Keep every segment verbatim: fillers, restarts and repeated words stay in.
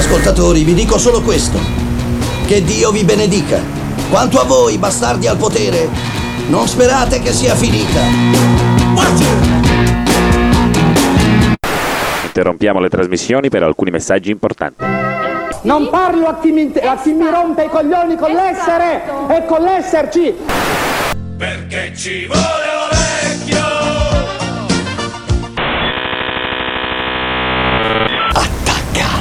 ascoltatori, vi dico solo questo: che Dio vi benedica. Quanto a voi, bastardi al potere, non sperate che sia finita. Interrompiamo le trasmissioni per alcuni messaggi importanti. Non parlo a chi mi, a chi mi rompe i coglioni con l'essere e con l'esserci. Perché ci vuole orecchio. Attacca.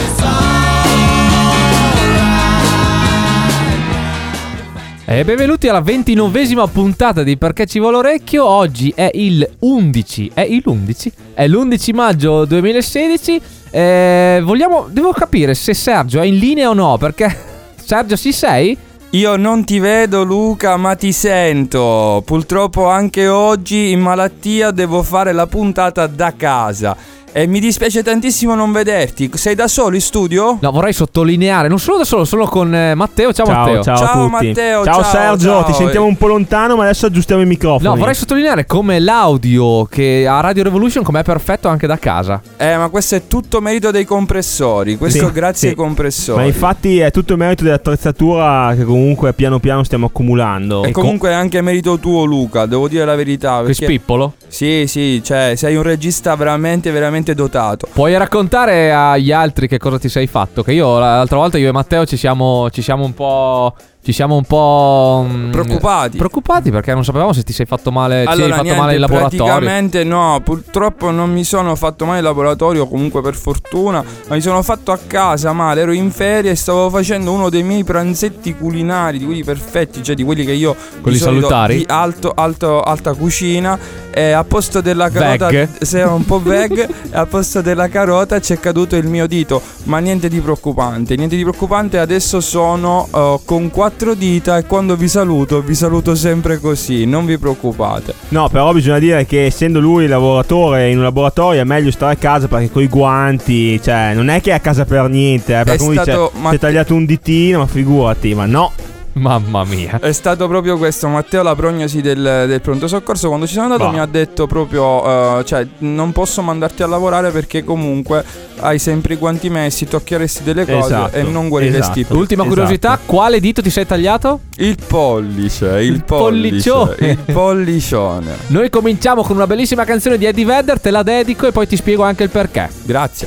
E benvenuti alla ventinovesima puntata di Perché ci vuole orecchio. Oggi è il undici. È il undici? È l'undici maggio duemilasedici. Eh, vogliamo. Devo capire se Sergio è in linea o no. Perché Sergio, ci sei? Io non ti vedo, Luca, ma ti sento. Purtroppo anche oggi in malattia devo fare la puntata da casa e mi dispiace tantissimo non vederti. Sei da solo in studio? No, vorrei sottolineare, non sono da solo, sono con eh, Matteo. Ciao, ciao Matteo. Ciao, ciao a tutti. Matteo. Ciao, ciao Sergio, ciao. ti sentiamo un po' lontano, ma adesso aggiustiamo i microfoni. No, vorrei sottolineare come l'audio che a Radio Revolution com'è perfetto anche da casa. Eh, ma questo è tutto merito dei compressori. Questo Sì, grazie sì. ai compressori. Ma infatti è tutto merito dell'attrezzatura che comunque piano piano stiamo accumulando. E comunque è anche merito tuo, Luca, devo dire la verità. Che Perché spippolo. Sì, sì, cioè sei un regista veramente, veramente dotato. Puoi raccontare agli altri che cosa ti sei fatto? Che io l'altra volta io e Matteo ci siamo ci siamo un po' ci siamo un po' mh, Preoccupati. Preoccupati perché non sapevamo se ti sei fatto male, ti Allora, sei fatto niente, male in laboratorio. praticamente no, purtroppo non mi sono fatto male in laboratorio, comunque per fortuna, ma mi sono fatto a casa male, ero in ferie e stavo facendo uno dei miei pranzetti culinari, di quelli perfetti, cioè di quelli che io Quelli di solito salutari? di alto, alto, alta cucina, e a posto della carota, Veg. se era un po' veg, e a posto della carota c'è caduto il mio dito, ma niente di preoccupante, niente di preoccupante, adesso sono uh, con quattro dita e quando vi saluto, vi saluto sempre così, non vi preoccupate. No, però bisogna dire che essendo lui lavoratore in un laboratorio è meglio stare a casa perché coi guanti, cioè non è che è a casa per niente, eh, perché È uno stato- dice ma- si è tagliato un ditino, ma figurati, ma no. Mamma mia. È stato proprio questo, Matteo, la prognosi del, del pronto soccorso. Quando ci sono andato Bah. mi ha detto proprio uh, cioè non posso mandarti a lavorare perché comunque hai sempre i guanti messi, toccheresti delle cose Esatto, e non guariresti esatto. più. Ultima Esatto. curiosità, quale dito ti sei tagliato? Il pollice, il, Il pollice, pollicione. il pollicione. Noi cominciamo con una bellissima canzone di Eddie Vedder, te la dedico e poi ti spiego anche il perché. Grazie.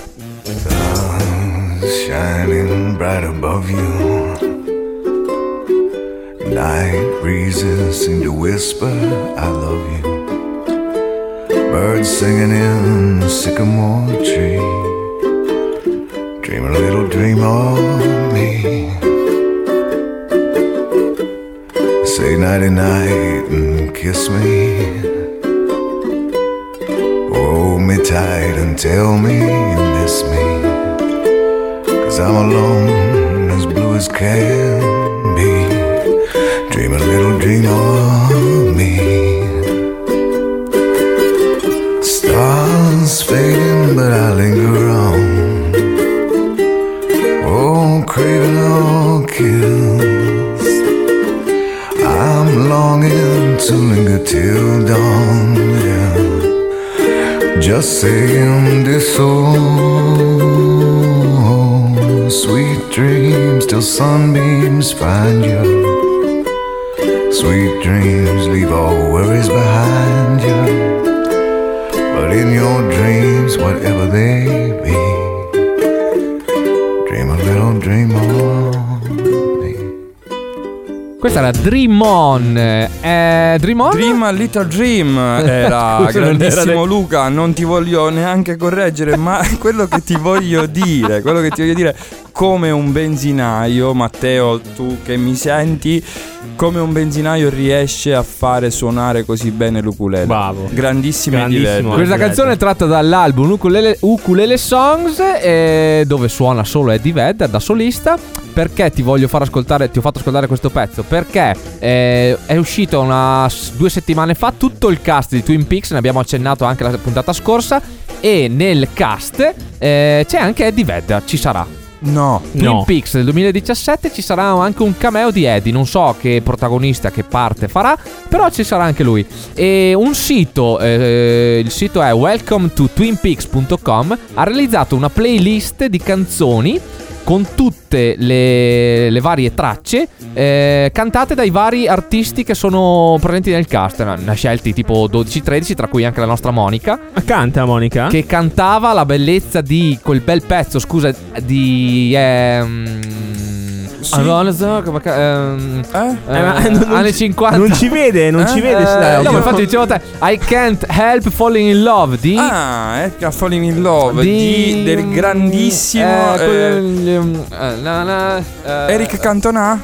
Shining bright above you. Night breezes seem to whisper, I love you. Birds singing in the sycamore tree. Dream a little dream of me. Say nighty night and kiss me. Hold me tight and tell me you miss me. 'Cause I'm alone, as blue as can be. Dream a little dream of me. Stars fading, but I linger on. Oh, craving a kiss. I'm longing to linger till dawn, yeah. Just saying this old sweet dreams till sunbeams find you. Sweet dreams leave all worries behind you. But in your dreams, whatever they be, dream a little dream of me. Questa era Dream On. Eh, Dream On? Dream a Little Dream era Scusa, non grandissimo era de- Luca, non ti voglio neanche correggere, ma quello che ti voglio dire, quello che ti voglio dire, come un benzinaio, Matteo, tu che mi senti, come un benzinaio riesce a fare suonare così bene l'ukulele. Bravo. Grandissimi Grandissimo. livelli. Questa canzone è tratta dall'album Ukulele, Ukulele Songs, eh, dove suona solo Eddie Vedder da solista. Perché ti voglio far ascoltare, ti ho fatto ascoltare questo pezzo? Perché eh, è uscito una, due settimane fa tutto il cast di Twin Peaks, ne abbiamo accennato anche la puntata scorsa, e nel cast eh, c'è anche Eddie Vedder, ci sarà. No. Twin No. Peaks del duemiladiciassette ci sarà anche un cameo di Eddie. Non so che protagonista, che parte farà, però ci sarà anche lui. E un sito, eh, il sito è welcome to twin peaks punto com, ha realizzato una playlist di canzoni con tutte le, le varie tracce eh, cantate dai vari artisti che sono presenti nel cast. Ne ha scelti tipo dodici tredici, tra cui anche la nostra Monica, Ma canta Monica? che cantava la bellezza di quel bel pezzo, scusa, di ehm, Sì. ah, no, non so, come ca- ehm, Eh? eh, Eh, ma non- anni cinquanta. Non ci vede, non Eh? ci vede. Eh, dai, no, ma io- infatti dicevo a te I Can't Help Falling in Love di Ah, ecco, Falling in Love di, del grandissimo eh, eh, quel- eh, na, na, eh, Eric Cantona.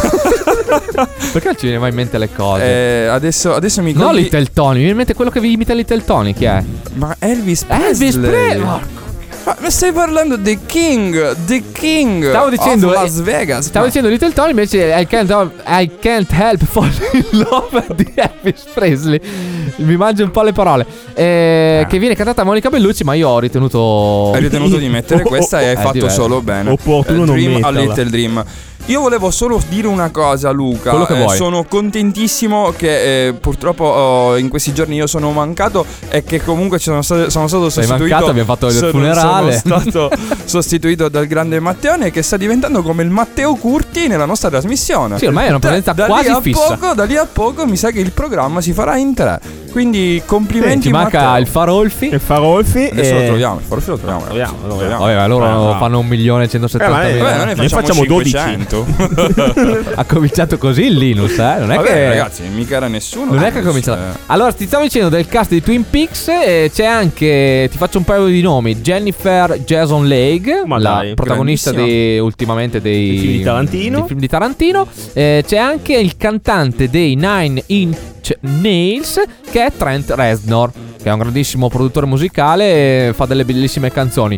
Perché non ci viene mai in mente le cose? Eh, adesso, adesso mi No, cogli- Little Tony, mi viene in mente quello che vi imita Little Tony, chi è? Ma Elvis Presley. Elvis Presley. Ma mi stai parlando di King, The King Stavo dicendo of eh, Las Vegas. Stavo Ma- dicendo Little Tony, invece I can't, I can't help falling in love di Elvis Presley. Mi mangio un po' le parole. Eh, Ah. Che viene cantata da Monica Bellucci, ma io ho ritenuto. Hai ritenuto di mettere Oh, oh, questa e hai oh, è fatto diverso. solo bene. Opportuno Eh, non Dream a metterla. Little Dream. Io volevo solo dire una cosa, Luca. Quello che Eh, vuoi. sono contentissimo che eh, purtroppo oh, in questi giorni io sono mancato e che comunque ci sono stato, sono stato Sei sostituito. mancato, abbiamo fatto il sono- funerale. Sono stato sostituito dal grande Matteone, che sta diventando come il Matteo Curti nella nostra trasmissione. Sì, ormai è una presenza da quasi lì a fissa. Poco, da lì a poco mi sa che il programma si farà in tre. Quindi Eh, complimenti, ci manca Matteo. il Farolfi. Il Farolfi. Adesso e- lo troviamo, il Farolfi lo troviamo. Troviamo, lo troviamo. Vabbè, ma loro Ah, no. fanno un milione e centosettanta Eh, ma Vabbè, mila. noi Ne facciamo, facciamo dodici. cinquecento. Ha cominciato così il Linus, eh? Non è Vabbè, che. ragazzi, mica era nessuno. Non è che ha cominciato. Allora, ti stavo dicendo del cast di Twin Peaks. eh, c'è anche. Ti faccio un paio di nomi: Jennifer Jason Leigh, Ma la dai, protagonista dei, ultimamente dei, Dei film di Tarantino. dei film di Tarantino. Eh, c'è anche il cantante dei Nine Inch Nails, che è Trent Reznor, che è un grandissimo produttore musicale e fa delle bellissime canzoni.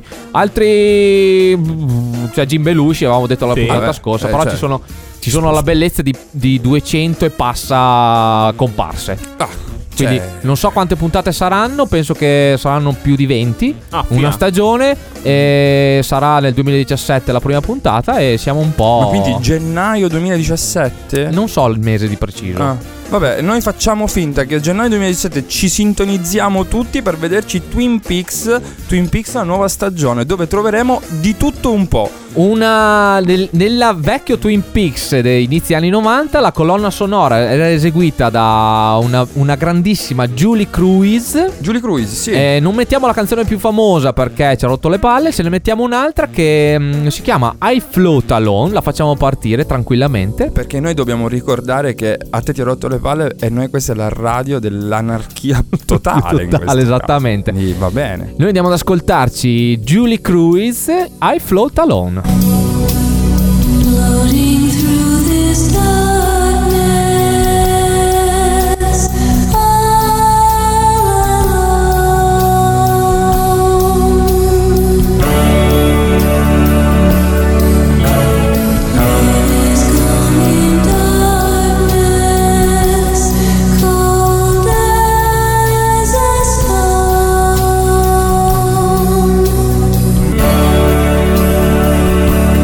Altri. Cioè, Jim Belushi, avevamo detto la Sì, puntata vabbè, scorsa. eh, Però cioè. ci sono. Ci sono alla bellezza di, di duecento e passa comparse. Ah, Quindi cioè, non so quante puntate saranno, penso che saranno più di venti. Ah, Una fia. stagione e sarà nel duemiladiciassette la prima puntata e siamo un po'. ma quindi gennaio duemiladiciassette? Non so il mese di preciso. Ah. Vabbè, noi facciamo finta che a gennaio duemiladiciassette ci sintonizziamo tutti per vederci Twin Peaks, Twin Peaks la nuova stagione, dove troveremo di tutto un po'. Una nel, nella vecchio Twin Peaks dei inizi anni novanta la colonna sonora era eseguita da una, una grandissima Julie Cruise. Julie Cruise, sì. Eh, non mettiamo la canzone più famosa perché ci ha rotto le palle, se ne mettiamo un'altra che mm, si chiama I Float Alone, la facciamo partire tranquillamente. Perché noi dobbiamo ricordare che a te ti ha rotto le palle e noi questa è la radio dell'anarchia totale. in Totale, questo esattamente. caso. Quindi va bene. Noi andiamo ad ascoltarci Julie Cruise, I Float Alone. Floating through this darkness, all alone. This coming darkness, cold as a stone.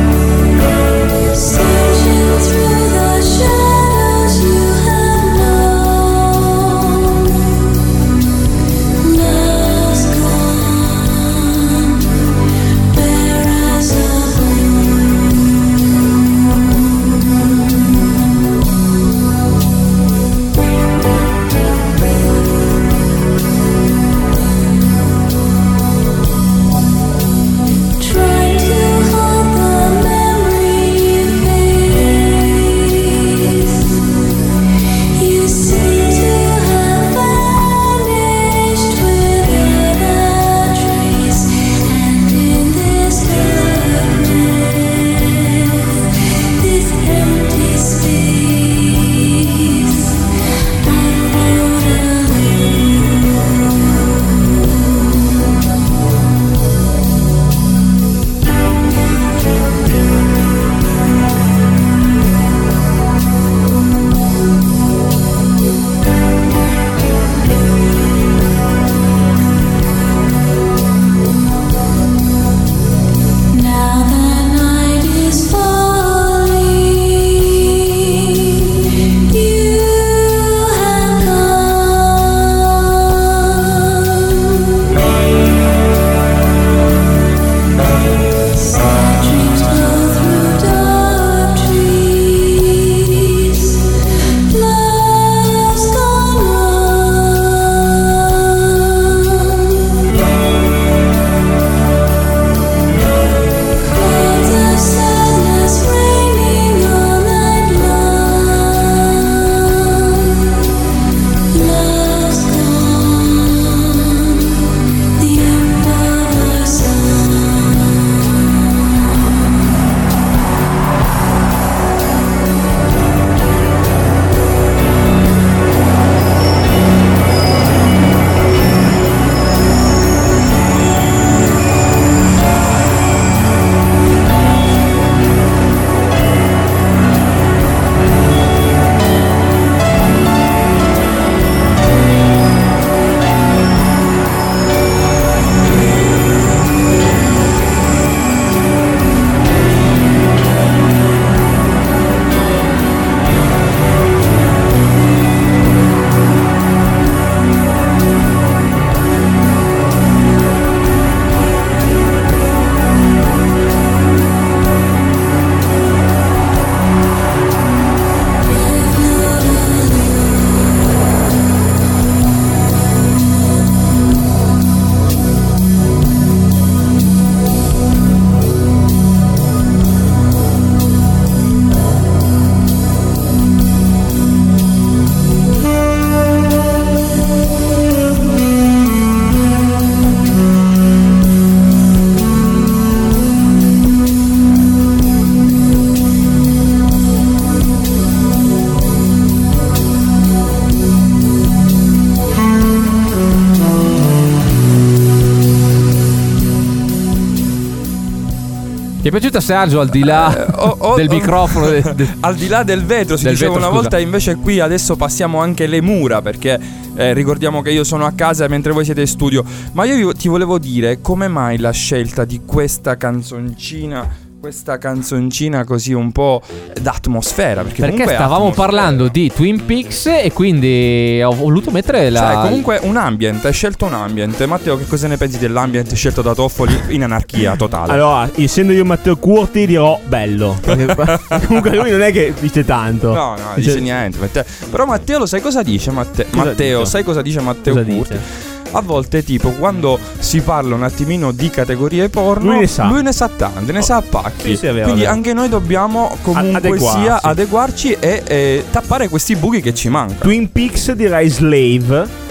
è piaciuta Sergio al di là Eh, o- o- del o- microfono? de- de- Al di là del vetro, si Del diceva vetro, una scusa. volta, invece qui adesso passiamo anche le mura, perché eh, ricordiamo che io sono a casa mentre voi siete in studio. Ma io ti volevo dire come mai la scelta di questa canzoncina, questa canzoncina così un po' d'atmosfera, perché, Perché comunque è stavamo atmosfera. parlando di Twin Peaks e quindi ho voluto mettere la... Cioè, comunque un ambient, hai scelto un ambient. Matteo, che cosa ne pensi dell'ambient scelto da Toffoli in anarchia totale? Allora, essendo io Matteo Curti, dirò bello. Perché comunque lui non è che dice tanto. No, no, dice niente. Matteo. Però Matteo, lo sai cosa dice Matte- Cosa Matteo? dice? Sai cosa dice Matteo Cosa Curti? dice? A volte, tipo, quando si parla un attimino di categorie porno, Lui ne sa. lui ne sa tante, ne sa a pacchi. Sì, sì, è vero, Quindi è vero. anche noi dobbiamo comunque Adeguarsi. sia adeguarci e eh, tappare questi buchi che ci mancano. Twin Peaks direi Slave.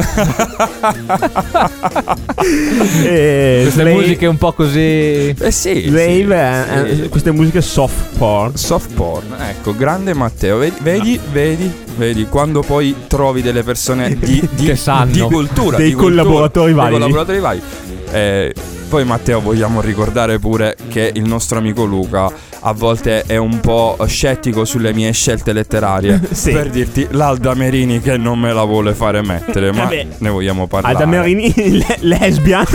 Eh, Queste Slave- musiche un po' così... Eh sì, Slave è- sì, è- sì. queste musiche soft porn. Soft porn, ecco, grande Matteo. Vedi, vedi, vedi, vedi, quando poi trovi delle persone di, di, Che sanno. di cultura, Dei di cultura, collaboratori dei validi. collaboratori validi. Eh, poi Matteo, vogliamo ricordare pure che il nostro amico Luca a volte è un po' scettico sulle mie scelte letterarie. Sì. Per dirti, l'Alda Merini che non me la vuole fare mettere, ma Vabbè. ne vogliamo parlare. Alda Merini, le- lesbian.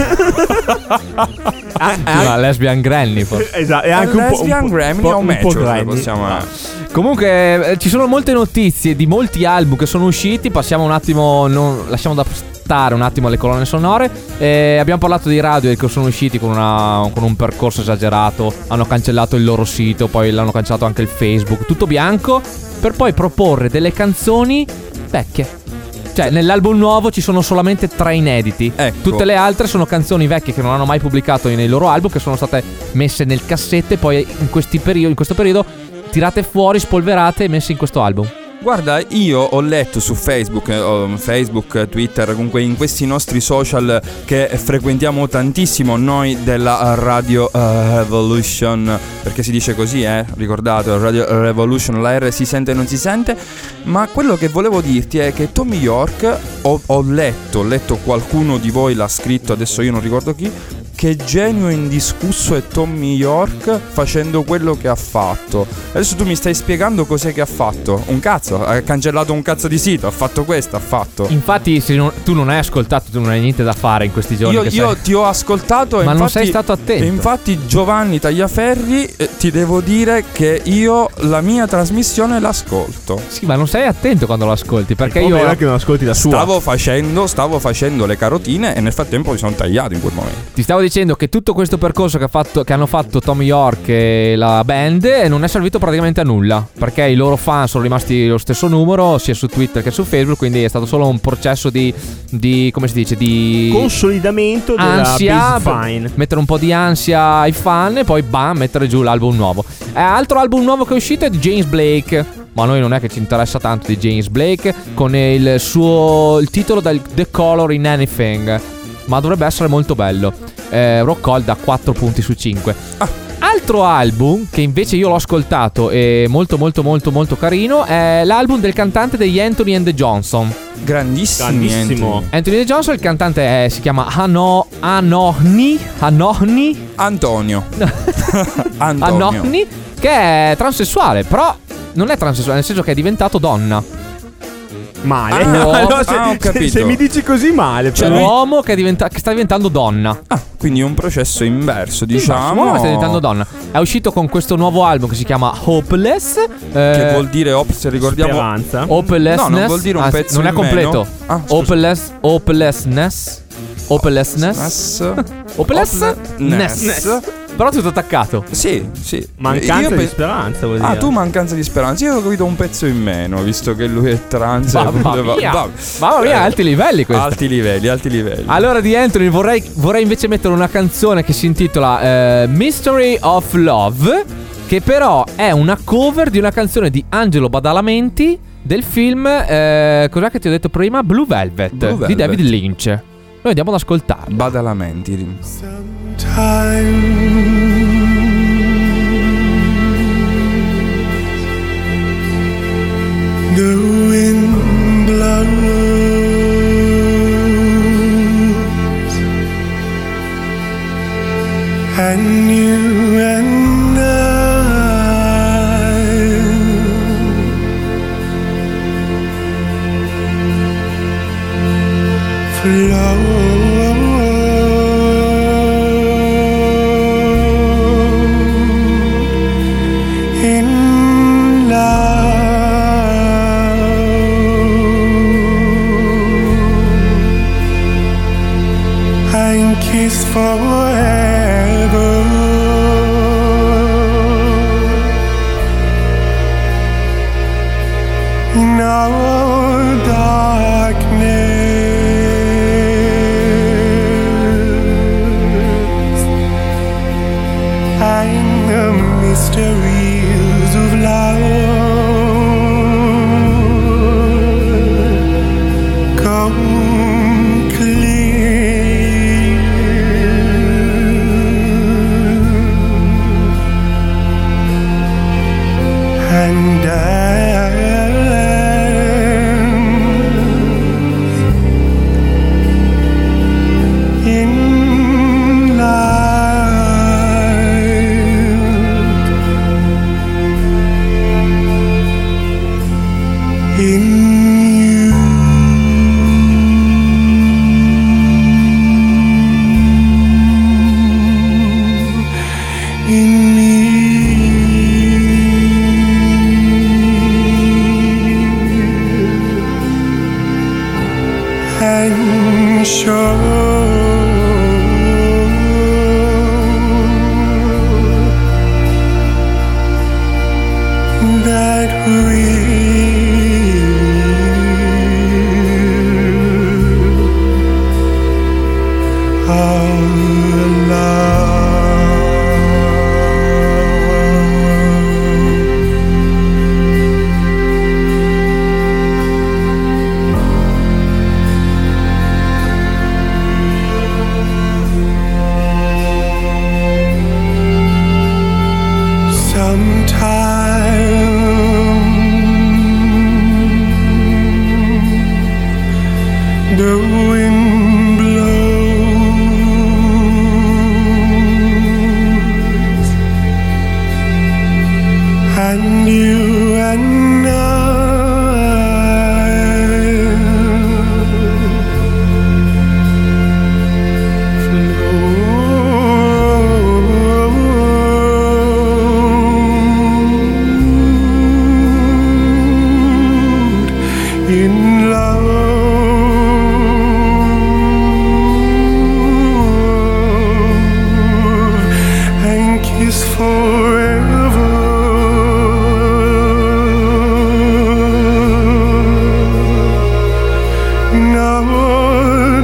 Ah, Una lesbian granny forse. Esatto, è anche un po'. Lesbian un po', Grammy po'- o un po' Major, granny. possiamo... Comunque eh, ci sono molte notizie di molti album che sono usciti. Passiamo un attimo, non, lasciamo da stare un attimo le colonne sonore. Eh, abbiamo parlato di radio che sono usciti con, una, con un percorso esagerato. Hanno cancellato il loro sito, poi l'hanno cancellato anche il Facebook. Tutto bianco, per poi proporre delle canzoni vecchie. Cioè nell'album nuovo ci sono solamente tre inediti. Ecco. Tutte le altre sono canzoni vecchie che non hanno mai pubblicato nei loro album, che sono state messe nel cassetto e poi in, questi periodi, in questo periodo tirate fuori, spolverate e messe in questo album. Guarda, io ho letto su Facebook, eh, oh, Facebook, Twitter, comunque in questi nostri social che frequentiamo tantissimo noi della Radio eh, Revolution, perché si dice così, eh, ricordate, Radio Revolution, la R si sente e non si sente, ma quello che volevo dirti è che Tommy York, ho, ho letto, ho letto qualcuno di voi l'ha scritto, adesso io non ricordo chi, che genio indiscusso è Tommy York facendo quello che ha fatto. Adesso tu mi stai spiegando cos'è che ha fatto. Un cazzo, ha cancellato un cazzo di sito, ha fatto questo, ha fatto. Infatti se non- tu non hai ascoltato, tu non hai niente da fare in questi giorni. Io, che io sei- ti ho ascoltato e Ma non infatti, sei stato attento. e infatti Giovanni Tagliaferri, eh, ti devo dire che io la mia trasmissione l'ascolto. Sì, ma non sei attento quando lo ascolti, perché Il io problema è che non ascolti la sua. Stavo facendo, stavo facendo le carotine e nel frattempo mi sono tagliato in quel momento. ti stavo dicendo che tutto questo percorso che, ha fatto, che hanno fatto Tommy York e la band eh, non è servito praticamente a nulla, perché i loro fan sono rimasti lo stesso numero sia su Twitter che su Facebook, quindi è stato solo un processo di, di come si dice, di Consolidamento della ansia, baseline. mettere un po' di ansia ai fan e poi bam, mettere giù l'album nuovo. Eh, altro album nuovo che è uscito è di James Blake, ma a noi non è che ci interessa tanto di James Blake, con il suo il titolo del The Color in Anything, ma dovrebbe essere molto bello. eh, Rock Call da quattro punti su cinque. Altro album che invece io l'ho ascoltato e molto molto molto molto carino è l'album del cantante degli Anthony and the Johnson. Grandissimo. Grandissimo. Anthony and the Johnson, il cantante è- si chiama Ano, Anohni Anohni Antonio. Antonio. Anohni, che è transessuale, però non è transessuale, nel senso che è diventato donna. Male. Ah, Allora, se, ah, ho se- capito. se mi dici così male, Cioè, però. l'uomo che, è diventa- che sta diventando donna. Ah, quindi un processo inverso, L'uomo diciamo. che sta diventando donna. È uscito con questo nuovo album che si chiama Hopeless. Che eh, vuol dire ops, ricordiamo. Speranza. Hopelessness. No, non vuol dire un Anzi, pezzo non è in meno. completo. Ah, scusa. Hopeless, hopelessness. Hopelessness. Ness. Hopelessness. Ness. Però tutto attaccato. Sì, sì. Mancanza Io di pe- speranza, vuol Ah, dire. tu mancanza di speranza. Io ho capito un pezzo in meno, visto che lui è trans. e Mamma voleva- mia. va- Mamma mia, Eh, alti livelli questo. Alti livelli, alti livelli. Allora di Anthony vorrei, vorrei invece mettere una canzone che si intitola eh, Mystery of Love, che però è una cover di una canzone di Angelo Badalamenti del film, eh, cos'è che ti ho detto prima? Blue Velvet, Blue di Velvet. David Lynch. Noi andiamo ad ascoltarlo. Badalamenti. The wind blows and you and in love and kiss forever in our darkness and the mysteries of love come clear and dance in light in you, in me, and show that we are loved. Sometime the wind blows and you and I float in love and kiss forever in our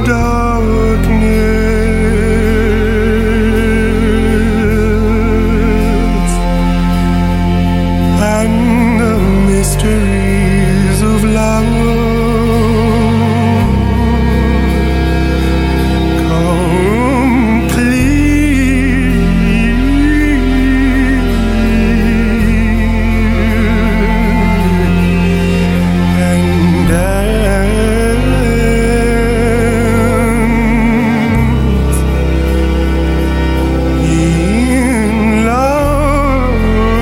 darkness and the mysteries of love come clear and dance in love.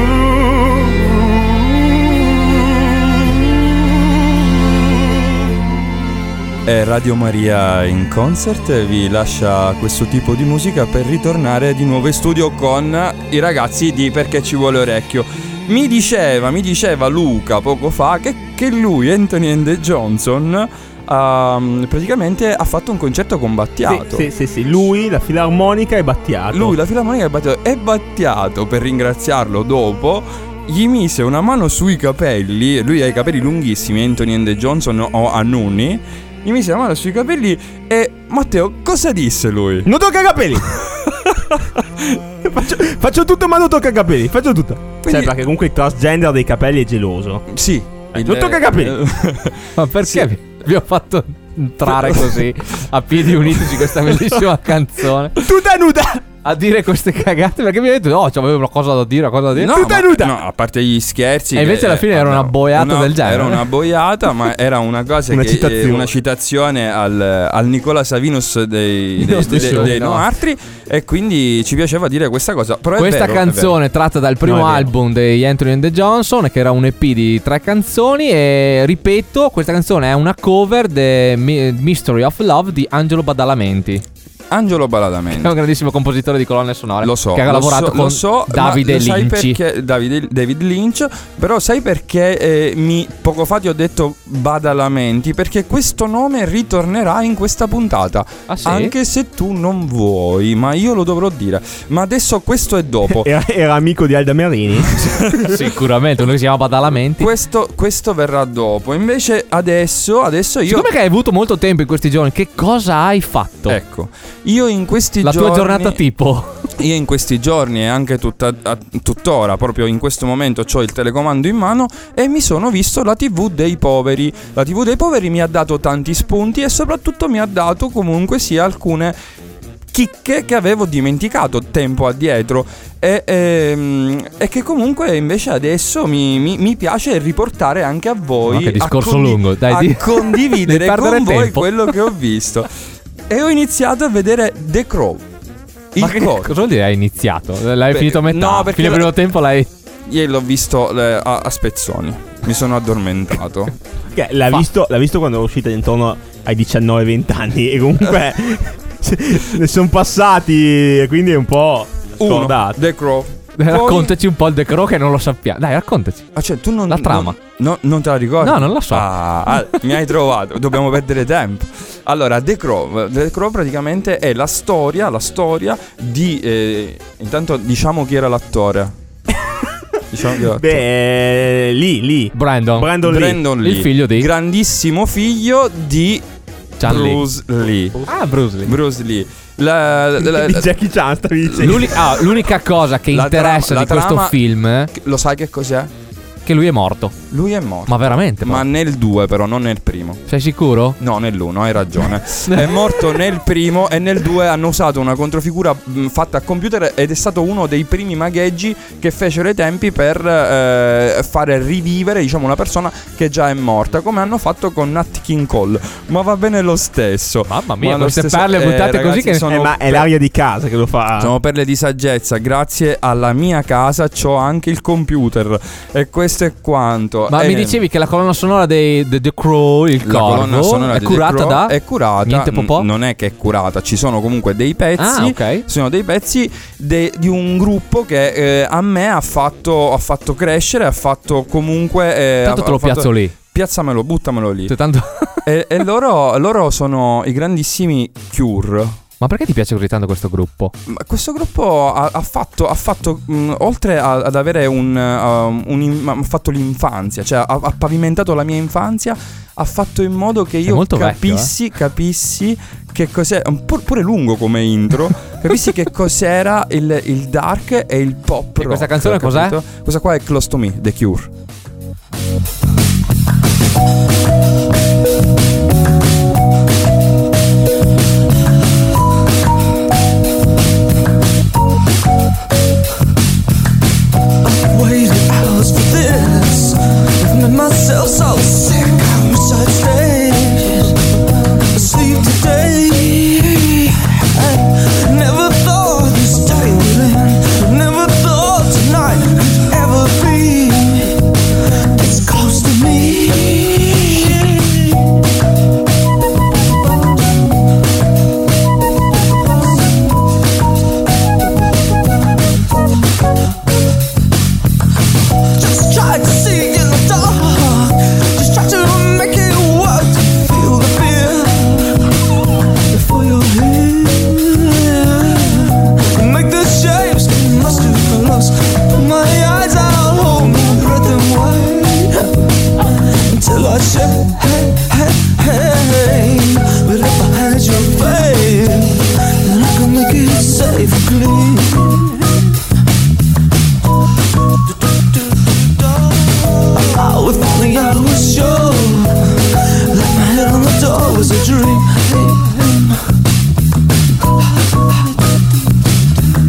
E Radio Maria in Concert vi lascia questo tipo di musica per ritornare di nuovo in studio con i ragazzi di Perché ci vuole orecchio. Mi diceva, mi diceva Luca poco fa che, che lui, Anthony and the Johnson, um, praticamente ha fatto un concerto con Battiato. Sì, sì, sì, sì. Lui, la filarmonica e Battiato. Lui, la filarmonica e Battiato. E Battiato, per ringraziarlo dopo, gli mise una mano sui capelli. Lui ha i capelli lunghissimi, Anthony and the Johnson o Annuni. Gli mise la mano sui capelli e Matteo, cosa disse lui? Non tocca i capelli. faccio, faccio tutto ma non tocca i capelli. Faccio tutto. Quindi- Cioè, perché comunque il transgender dei capelli è geloso. Sì. Eh, non tocca i capelli. Ma perché vi, vi ho fatto entrare così a piedi uniti su questa bellissima canzone? Tutta nuda. a dire queste cagate? Perché mi ha detto, oh, c'avevo una cosa da dire, una cosa da dire. No, Tutta ma- nuda. no, a parte gli scherzi. E invece che- alla fine era no, una boiata una- del genere. Era una boiata, ma era una cosa Una che citazione. eh, una citazione al, al Nicola Savinus dei, dei, nostri dei- show, dei no. No Altri. E quindi ci piaceva dire questa cosa. Però è Questa vero, è canzone tratta dal primo No, è vero. album degli Anthony and the Johnson, che era un E P di tre canzoni. E ripeto, questa canzone è una cover di Mystery of Love di Angelo Badalamenti, vero. Angelo Badalamenti. che è un grandissimo compositore di colonne sonore. Lo so, che ha lo lavorato so, con lo so, Davide ma lo sai Lynch. perché- Davide- David Lynch. Però sai perché eh, mi, poco fa ti ho detto Badalamenti? Perché questo nome ritornerà in questa puntata. Ah, sì? Anche se tu non vuoi, ma io lo dovrò dire. Ma adesso questo è dopo. Era, era amico di Alda Merini. Sicuramente, uno che si chiama Badalamenti. Questo, questo verrà dopo. Invece adesso, adesso io... Siccome che hai avuto molto tempo in questi giorni, che cosa hai fatto? Ecco, io in questi La giorni... tua giornata tipo. Io in questi giorni e anche tutta, a- tuttora, proprio in questo momento, ho il telecomando in mano e mi sono visto la tivù dei poveri. La tivù dei poveri mi ha dato tanti spunti e soprattutto mi ha dato comunque sia alcune chicche che avevo dimenticato tempo addietro e, ehm, e che comunque invece adesso mi, mi- mi piace riportare anche a voi. Ma che discorso a condi- lungo, dai, a di- condividere devi perdere con voi tempo. quello che ho visto. E ho iniziato a vedere The Crow. Il Ma che, co- cosa vuol dire hai iniziato? L'hai Beh, finito a metà? no, perché Fino al la- primo tempo l'hai... Ieri l'ho visto eh, a, a spezzoni. Mi sono addormentato. Che l'ha, Fa- visto, l'ha visto quando è uscita intorno ai diciannove venti anni. E comunque ne sono passati. E quindi è un po' Uno, scordato. The Crow. Eh, Raccontaci un po' il The Crow che non lo sappiamo. Dai, raccontaci. Ah, cioè, tu non, La trama. Non, no, non te la ricordi? No, non la so. Ah, ah, mi hai trovato. Dobbiamo perdere tempo. Allora, The Crow. The Crow praticamente è la storia, la storia di... eh, intanto diciamo chi era l'attore. Diciamo chi era l'attore. Beh, lì, lì. Brandon. Brandon Lee. Brandon Lee. Il figlio di Grandissimo figlio di Chan Lee. Bruce Lee. Ah, Bruce Lee. Bruce Lee. La, la- la- Di Jackie Chan stavi dicendo. L'unica, ah, l'unica cosa che La interessa trama- di la questo trama- film è lo sai che cos'è? che lui è morto. Lui è morto. Ma veramente? Ma Ma nel due però, non nel primo. sei sicuro? No, nell'uno, hai ragione. È morto nel primo e nel due hanno usato una controfigura mh, fatta a computer ed è stato uno dei primi magheggi che fecero ai tempi per eh, fare rivivere, diciamo, una persona che già è morta, come hanno fatto con Nat King Cole. Ma va bene lo stesso. Mamma mia, Ma lo queste stesso- perle eh, buttate ragazzi, così che... sono Eh, ma è l'aria di casa che lo fa. Sono perle di saggezza. Grazie alla mia casa c'ho anche il computer. E questo è quanto. Ma E- mi dicevi che la colonna sonora dei The, The Crow, il la colonna corvo, sonora è di The curata Crow da... È curata. Niente popò? n- Non è che è curata. Ci sono comunque dei pezzi. Ah, ok. Ci sono dei pezzi de- di un gruppo che eh, a me ha fatto, ha fatto crescere. Ha fatto comunque. eh, Tanto ha- te lo ha fatto- piazzo lì. Piazzamelo, buttamelo lì. Cioè, tanto... e e loro, loro sono i grandissimi Cure. Ma perché ti piace così tanto questo gruppo? Ma questo gruppo ha, ha fatto, ha fatto mh, oltre a- ad avere un, uh, un in- ha fatto l'infanzia, cioè ha, ha pavimentato la mia infanzia, ha fatto in modo che io molto vecchio, capissi, capissi che cos'è, un po' pure lungo come intro, capissi che cos'era il, il dark e il pop rock. questa canzone cos'è? capito? Questa qua è Close to Me, The Cure. Waited hours for this. I've made myself so sick. I wish I'd stay asleep today. I never thought this day would end. Never thought tonight could ever be this close to me. Just tried to see in the dark. Just tried to make it work to feel the fear before you're here. Make the shapes get lost too close. Put my eyes out, hold my breath and wait until I trip. Hey, hey, hey. But if I had your faith, then I could make it safe and clean. Oh, if only I was sure that my head on the door was a dream.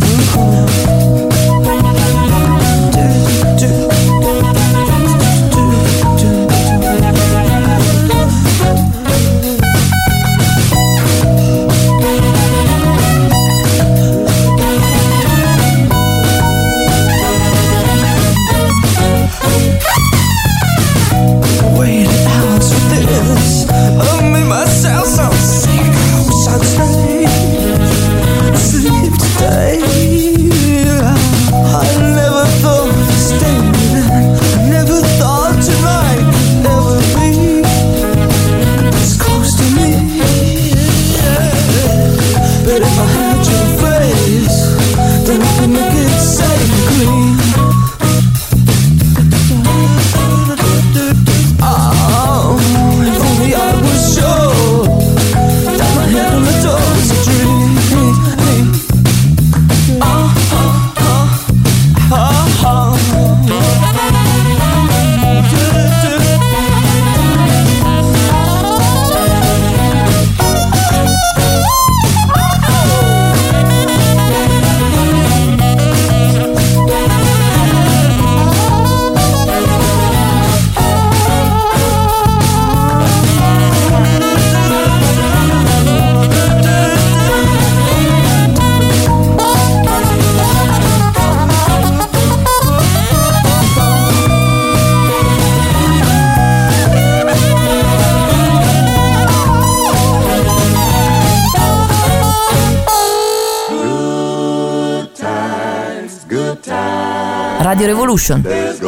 Radio Revolution.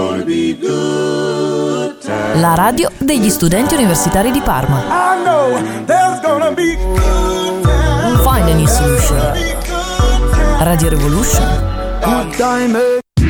La radio degli studenti universitari di Parma. I know there's gonna be good times. Find any solution. Radio Revolution. Good time.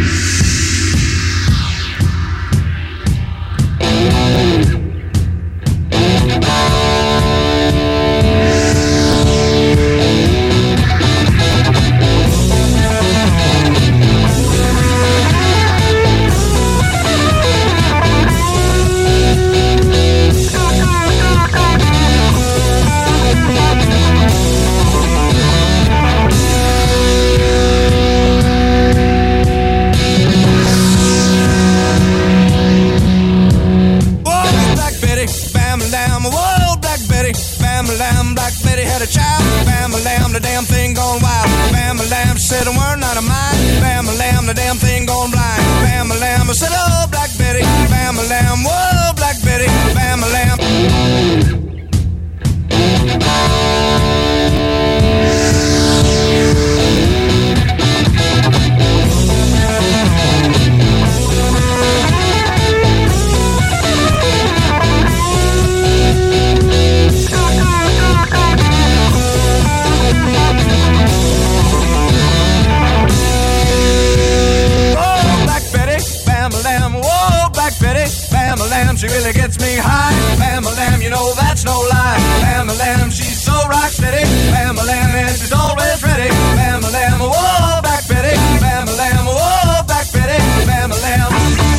She really gets me high. Bam-a-lam, you know that's no lie. Bam-a-lam, she's so rock steady. Bam-a-lam, and she's always ready. Bam-a-lam, whoa, back Betty. Bam-a-lam, whoa, back Betty. Bam-a-lam.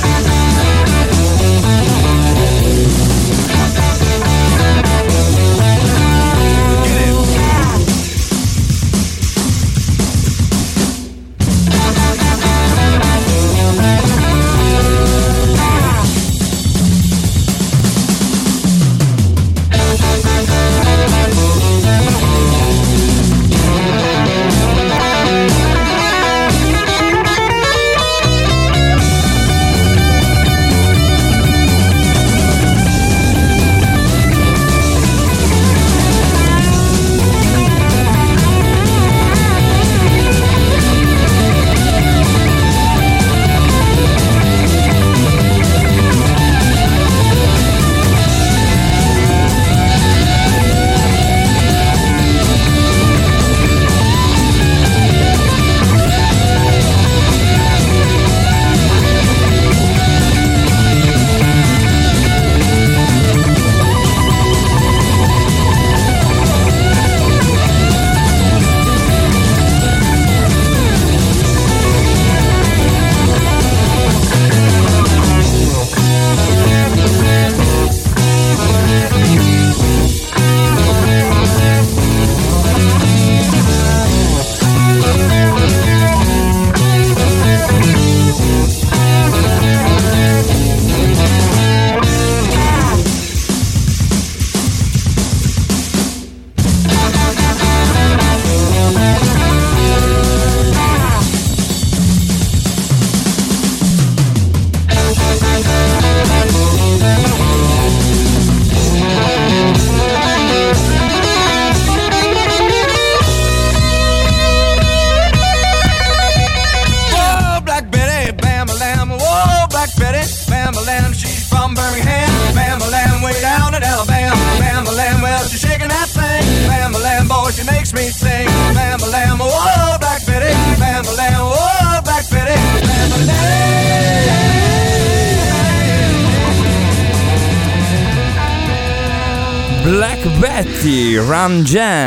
Black Betty, Ram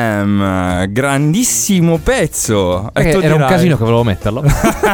Jam, grandissimo pezzo. E tu era dirai... un casino che volevo metterlo.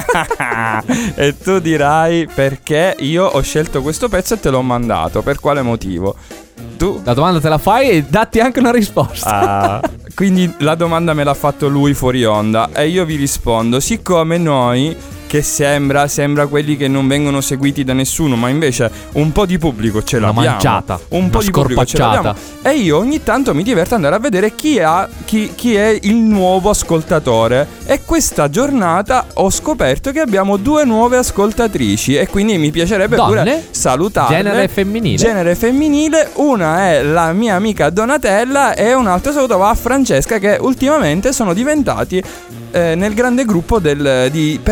E tu dirai perché io ho scelto questo pezzo e te l'ho mandato, per quale motivo? Tu? La domanda te la fai e datti anche una risposta. Ah, quindi la domanda me l'ha fatto lui fuori onda e io vi rispondo, siccome noi che sembra sembra quelli che non vengono seguiti da nessuno, ma invece un po' di pubblico ce l'abbiamo. Una manciata, un po' di pubblico ce l'abbiamo. E io ogni tanto mi diverto andare a vedere chi, ha, chi, chi è il nuovo ascoltatore. E questa giornata ho scoperto che abbiamo due nuove ascoltatrici e quindi mi piacerebbe Donne, pure salutarle. Genere femminile. Genere femminile. Una è la mia amica Donatella e un altro saluto va a Francesca, che ultimamente sono diventati eh, nel grande gruppo del, di Perché ci vuole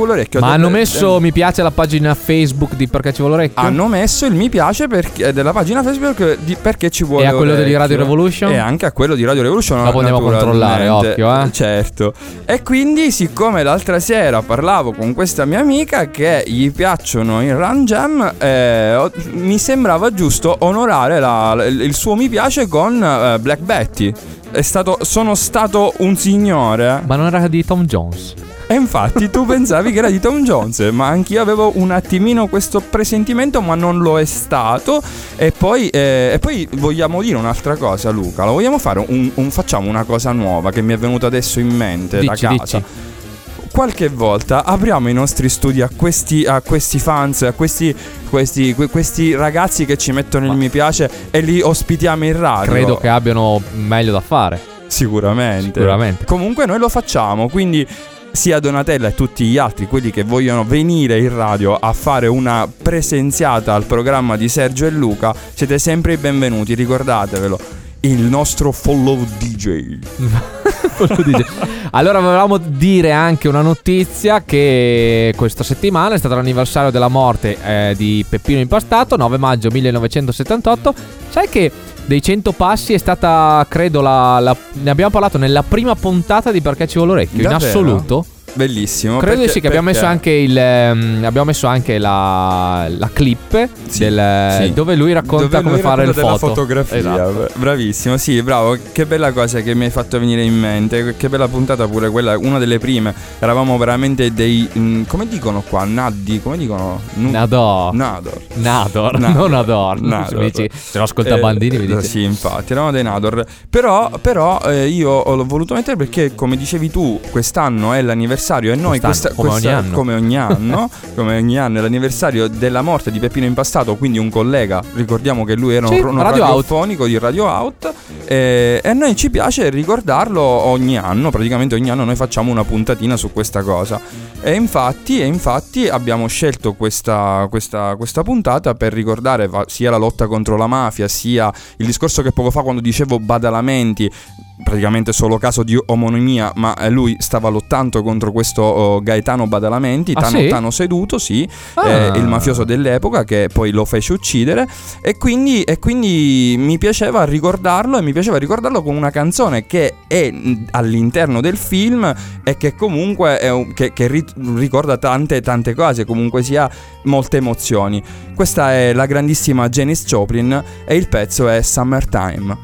vuole orecchio. Ma del- hanno messo del- mi piace alla pagina Facebook di Perché ci vuole orecchio? Hanno messo il mi piace perché, della pagina Facebook di Perché ci vuole E a quello orecchio. di Radio Revolution? E anche a quello di Radio Revolution. Dopo andiamo a naturalmente. controllare, occhio, eh. Certo. E quindi, siccome l'altra sera parlavo con questa mia amica che gli piacciono i Run Jam, eh, ho- mi sembrava giusto onorare la- il suo mi piace con eh, Black Betty. È stato, sono stato un signore. Ma non era di Tom Jones? E infatti tu pensavi che era di Tom Jones, ma anch'io avevo un attimino questo presentimento, ma non lo è stato. E poi, eh, e poi vogliamo dire un'altra cosa, Luca. Lo vogliamo fare un, un- facciamo una cosa nuova che mi è venuta adesso in mente da Dici, casa. dici. Qualche volta apriamo i nostri studi a questi, a questi fans, a questi, questi, que- questi ragazzi che ci mettono il mi piace e li ospitiamo in radio. Credo che abbiano meglio da fare. Sicuramente. Sicuramente. Comunque noi lo facciamo, quindi sia Donatella e tutti gli altri, quelli che vogliono venire in radio a fare una presenziata al programma di Sergio e Luca, siete sempre i benvenuti, ricordatevelo. Il nostro follow D J. Quello dice. Allora volevamo dire anche una notizia, che questa settimana è stato l'anniversario della morte eh, di Peppino Impastato, nove maggio millenovecentosettantotto. Sai che dei cento passi è stata, credo, la, la- ne abbiamo parlato nella prima puntata di Perché ci vuole orecchio, in Davvero? assoluto. Bellissimo. Credo di perché- sì, che abbiamo perché- messo anche il ehm, abbiamo messo anche la, la clip Sì, del, sì. dove lui racconta Dove come lui fare il racconta della foto. fotografia. Esatto. Bravissimo, sì, bravo. Che bella cosa che mi hai fatto venire in mente. Che bella puntata pure quella, una delle prime. Eravamo veramente dei mm, come dicono qua, naddi, come dicono? Nu- Nador. Nador. Nador, Nador. non Ador. Nador. Mi dici, se lo ascolta Eh, Bandini mi dice. Sì, infatti, eravamo dei Nador. Però, però eh, io ho- l'ho voluto mettere perché, come dicevi tu, quest'anno è l'anniversario e noi Quest'anno, questa, come questa- ogni anno. come ogni anno, come ogni anno è l'anniversario della morte di Peppino Impastato, quindi un collega, ricordiamo che lui era Sì, un, un Radio Out. radiofonico di Radio Out, e, e a noi ci piace ricordarlo ogni anno, praticamente ogni anno noi facciamo una puntatina su questa cosa. E infatti, e infatti abbiamo scelto questa, questa, questa puntata per ricordare va- sia la lotta contro la mafia, sia il discorso che poco fa quando dicevo Badalamenti, praticamente solo caso di omonimia, ma eh, lui stava lottando contro questo oh, Gaetano Badalamenti, Ah, Tano, sì? Tano Seduto, sì, Ah. eh, il mafioso dell'epoca che poi lo fece uccidere, e quindi, e quindi mi piaceva ricordarlo, e mi piaceva ricordarlo con una canzone che è mh, all'interno del film e che comunque è un- che, che ri- ricorda tante tante cose, comunque sia molte emozioni. Questa è la grandissima Janis Joplin e il pezzo è Summertime.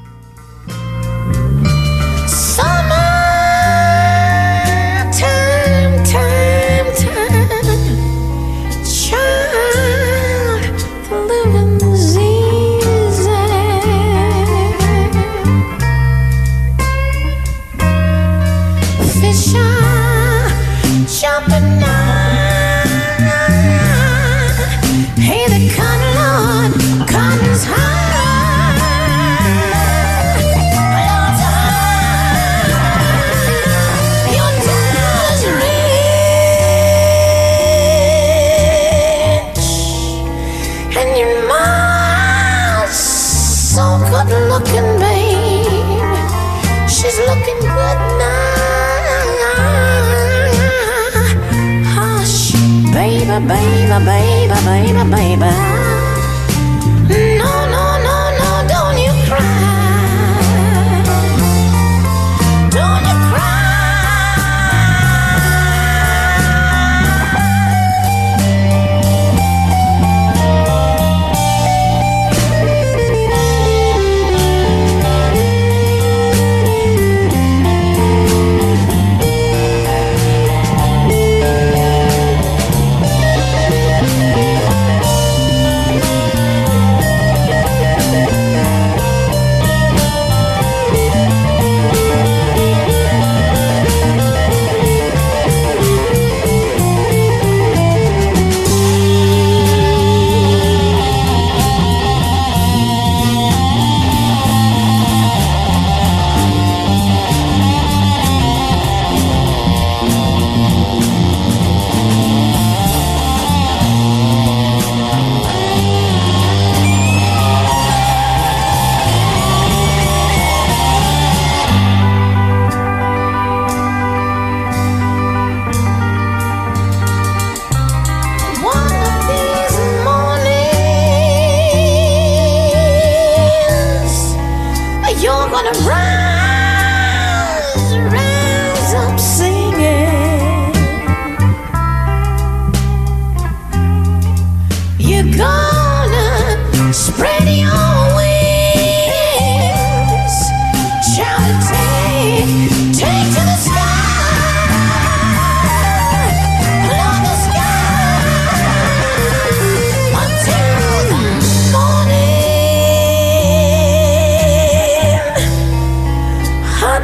Time, time, time, child, the living's easy. Fish are jumping out. Hey, the cotton, Lord, cotton's high. And your mom's so good looking, babe. She's looking good now. Hush, baby, baby, baby, baby, baby. No, no, no, no, don't you cry. Don't you cry.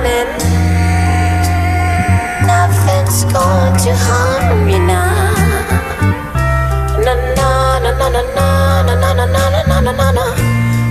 darling. Nothing's going to harm you now. Na na na na na na na na na na na na na na.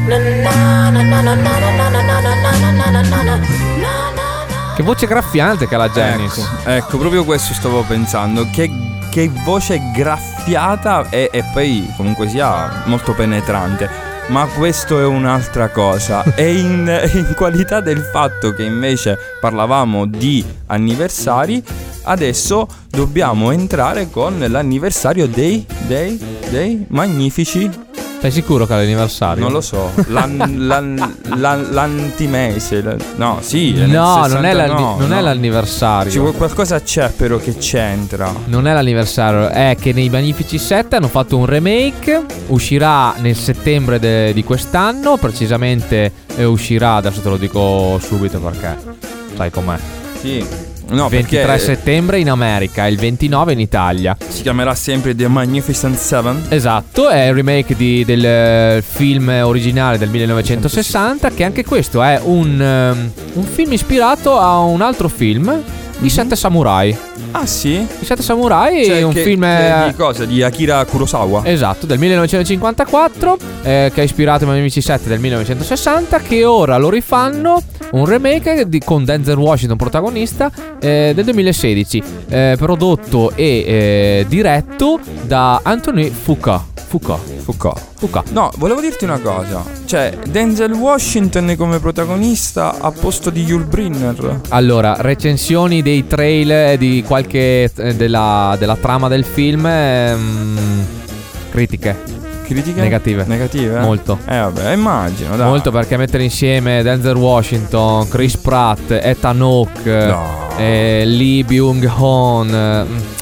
Che voce graffiante che ha la Janice. Ecco, ecco, proprio questo stavo pensando. Che, che voce graffiata e, e poi comunque sia molto penetrante. Ma questo è un'altra cosa. E in, in qualità del fatto che invece parlavamo di anniversari, adesso dobbiamo entrare con l'anniversario dei, dei, dei Magnifici. Sei sicuro che è l'anniversario? Non lo so. L'an, l'an, l'an, l'antimese. No, sì. È no, nel non, è, l'anni- no, non no. è l'anniversario. Ci vuole, qualcosa c'è però che c'entra. Non è l'anniversario. È che nei Magnifici sette hanno fatto un remake. Uscirà nel settembre de- di quest'anno. Precisamente eh, uscirà. Adesso te lo dico subito perché sai com'è. Sì. No, ventitré perché settembre in America e il ventinove in Italia. Si chiamerà sempre The Magnificent Seven. Esatto, è il remake di, del eh, film originale del millenovecentosessanta. Che anche questo è un, um, un film ispirato a un altro film, I Sette Samurai. Ah sì? I Sette Samurai Cioè, è un che- film che- di cosa? Di Akira Kurosawa. Esatto, del millenovecentocinquantaquattro, eh, che è ispirato ai Magnifici sette del millenovecentosessanta, che ora lo rifanno un remake di, con Denzel Washington protagonista, eh, del duemilasedici, eh, prodotto e eh, diretto da Anthony Fuqua. Fuqua. Fuqua. Fuqua. No, volevo dirti una cosa. Cioè, Denzel Washington come protagonista a posto di Yul Brynner. Allora, recensioni dei trailer di qualche eh, della, della trama del film, ehm, critiche. Critiche? Negative. Negative? Molto. Eh vabbè, immagino, dai. Molto, perché mettere insieme Denzel Washington, Chris Pratt, Ethan Hawke, No. eh, Lee Byung-hun, eh,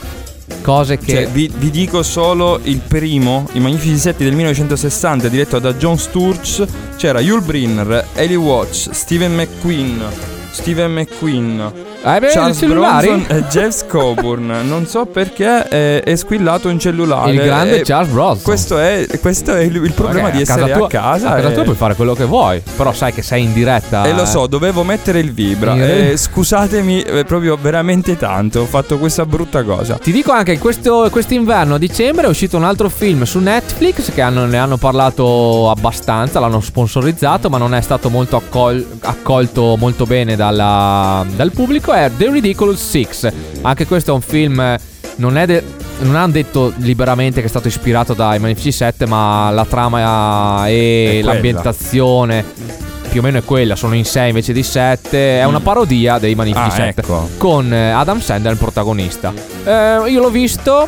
cose che... Cioè, vi, vi dico solo il primo, I Magnifici sette del millenovecentosessanta, diretto da John Sturges. C'era Yul Brynner, Eli Watts, Steven McQueen, Steven McQueen, Ah, beh, Charles i cellulari? Bronson e Jeff Coburn. Non so perché è, è squillato un cellulare. Il grande E Charles Bronson. Questo è, questo è il, il problema Ok, di a casa essere tua- a casa. A casa e- tua puoi fare quello che vuoi, però sai che sei in diretta. E lo eh. so, dovevo mettere il vibra. In- E scusatemi eh, proprio veramente tanto. Ho fatto questa brutta cosa. Ti dico anche che questo, quest'inverno a dicembre è uscito un altro film su Netflix che hanno, ne hanno parlato abbastanza, l'hanno sponsorizzato, ma non è stato molto accol- accolto molto bene dalla- dal pubblico. È The Ridiculous Six. Anche questo è un film, eh, non è de- non hanno detto liberamente che è stato ispirato dai Magnifici sette, ma la trama e È quella. l'ambientazione più o meno è quella, sono in sei invece di sette. È una parodia dei Magnifici Ah, sette, ecco. con eh, Adam Sandler il protagonista. Eh, io l'ho visto,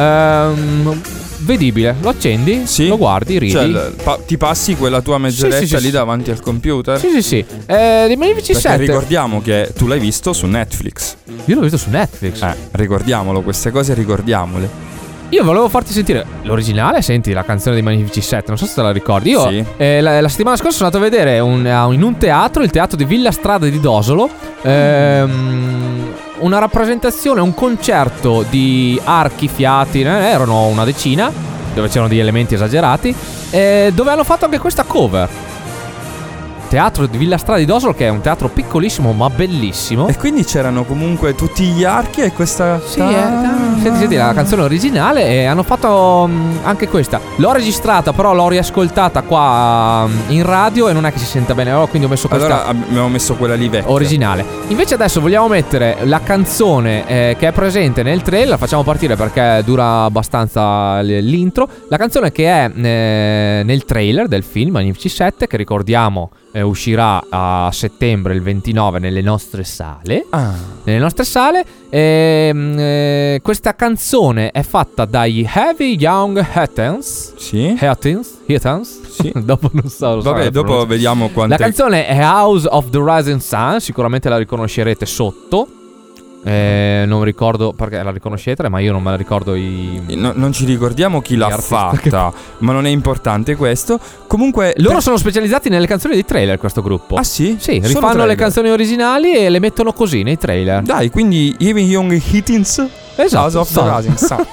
ehm, vedibile. Lo accendi, Sì. lo guardi, ridi. Cioè, l- pa- ti passi quella tua mezz'oretta Sì, sì, sì, lì sì. davanti al computer? Sì, sì, sì. Eh, dei Magnifici Perché sette. ricordiamo che tu l'hai visto su Netflix. Io l'ho visto su Netflix. Eh, ricordiamolo, queste cose ricordiamole. Io volevo farti sentire l'originale, senti la canzone dei Magnifici sette, non so se te la ricordi. Io Sì. eh, la, la settimana scorsa sono andato a vedere un- a- in un teatro, il teatro di Villa Strada di Dosolo, ehm, una rappresentazione, un concerto di archi, fiati, eh, erano una decina, dove c'erano degli elementi esagerati, eh, dove hanno fatto anche questa cover. Teatro di Villa Strada di Dosolo, che è un teatro piccolissimo ma bellissimo. E quindi c'erano comunque tutti gli archi e questa... Sì, eh, senti, senti la canzone originale, e hanno fatto mm, anche questa. L'ho registrata, però l'ho riascoltata qua mm, in radio e non è che si senta bene, allora quindi ho messo questa Allora abbiamo messo quella lì vecchia. originale. Invece adesso vogliamo mettere la canzone eh, che è presente nel trailer, la facciamo partire perché dura abbastanza l- l'intro. La canzone che è eh, nel trailer del film Magnifici sette, che ricordiamo eh, uscirà a settembre, il ventinove, nelle nostre sale. Ah. Nelle nostre sale. Ehm, eh, questa canzone è fatta dai Heavy Young Heatens. Sì. Heatens? Heatens? Sì. Dopo non so. lo so Vabbè, la dopo pronuncia. vediamo quante... La canzone è House of the Rising Sun, sicuramente la riconoscerete sotto. Eh, non ricordo perché la riconoscete, ma io non me la ricordo i... No, non ci ricordiamo chi l'ha artista fatta, ma non è importante questo. Comunque Loro sono specializzati nelle canzoni dei trailer, questo gruppo. Ah sì? Sì, Solo rifanno trailer. le canzoni originali e le mettono così nei trailer. Dai, quindi Even Young Hittins, Esatto, House of the so. Rising Sun.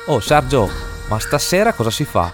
Oh Sergio, ma stasera cosa si fa?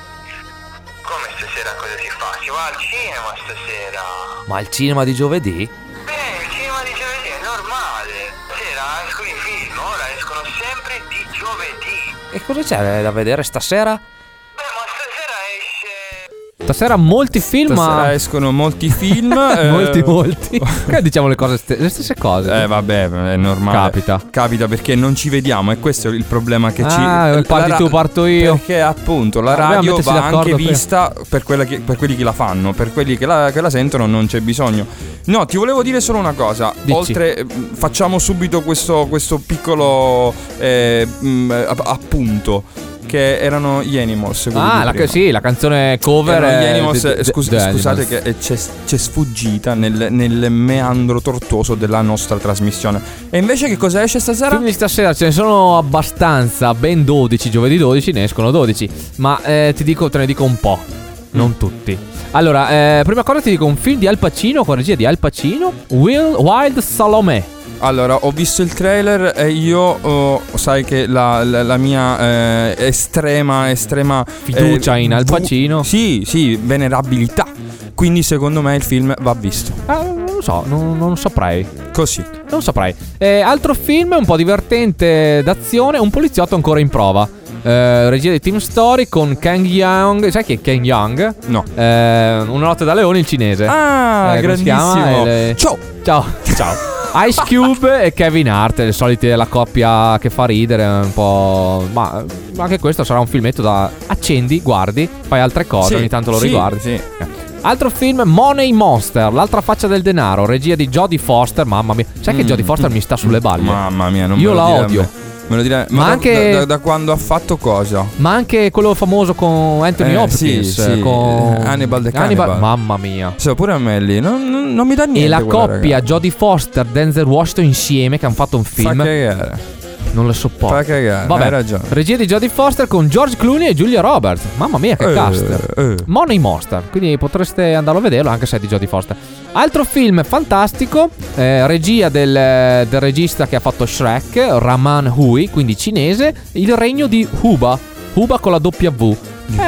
Come stasera cosa si fa? Si va al cinema stasera. Ma il cinema di giovedì? Beh, il cinema di giovedì è normale. Stasera escono i film, ora escono sempre di giovedì. E cosa c'è da vedere stasera? Beh, ma stasera esce... Stasera molti film. Stasera ma... escono molti film. eh, molti, molti. Che diciamo le cose st- le stesse cose. Eh vabbè, è normale. Capita. Capita perché non ci vediamo e questo è il problema che ci... Ah, parti la ra- tu, parto io. Perché appunto la Dobbiamo radio mettersi va d'accordo anche per- vista per, quella che, per quelli che la fanno. Per quelli che la, che la sentono non c'è bisogno. No, ti volevo dire solo una cosa. Dici. Oltre, eh, facciamo subito questo, questo piccolo eh, mh, app- appunto. Che erano gli Animals. quelli Ah, di la, prima. sì, la canzone cover. Erano gli è- Animals, de- eh, de- scus- The scusate Animals. che c'è, c'è sfuggita nel, nel meandro tortuoso della nostra trasmissione. E invece che cosa esce stasera? Film di stasera ce ne sono abbastanza, ben dodici, giovedì dodici ne escono dodici. Ma eh, ti dico, te ne dico un po', non tutti. Allora, eh, prima cosa ti dico un film di Al Pacino, con regia di Al Pacino, Will, Wild Salome. Allora, ho visto il trailer e io oh, sai che la, la, la mia eh, estrema, estrema Fiducia in Al Pacino. Sì, sì, venerabilità. Quindi secondo me il film va visto. Ah, non lo so, non, non saprei. Così. Non saprei. Eh, altro film un po' divertente d'azione, Un poliziotto ancora in prova. Eh, regia di Team Story con Kang Young. Sai chi è Kang Young? No. Eh, Una notte da leone, il cinese. Ah, Eh, come si chiama? grandissimo. Le- Ciao. Ciao. Ciao. Ice Cube e Kevin Hart, le solite, la coppia che fa ridere un po'. Ma ma anche questo sarà un filmetto da accendi, guardi, fai altre cose, Sì, ogni tanto lo sì, riguardi. sì. Eh. Altro film, Money Monster, l'altra faccia del denaro, regia di Jodie Foster. Mamma mia, sai che Mm. Jodie Foster mi sta sulle balle? Mamma mia, non Io me lo la dire a odio. me. Me lo dire, Ma ma da- anche- da, da, da quando ha fatto cosa? Ma anche quello famoso con Anthony Eh, Hopkins, sì, sì, con Hannibal the Cannibal. Mamma mia. Sì, pure a me lì, non, non, non mi dà niente. E la quella coppia ragazza. Jodie Foster, Denzel Washington insieme che hanno fatto un Fa film. cagare. Non le sopporto. Fa cagare, Vabbè, hai ragione. regia di Jodie Foster con George Clooney e Julia Roberts. Mamma mia, che Eh, cast. eh. Money Monster. Quindi potreste andarlo a vederlo anche se è di Jodie Foster. Altro film fantastico, eh, regia del, del regista che ha fatto Shrek, Raman Hui, quindi cinese, Il regno di Huba. Huba con la W.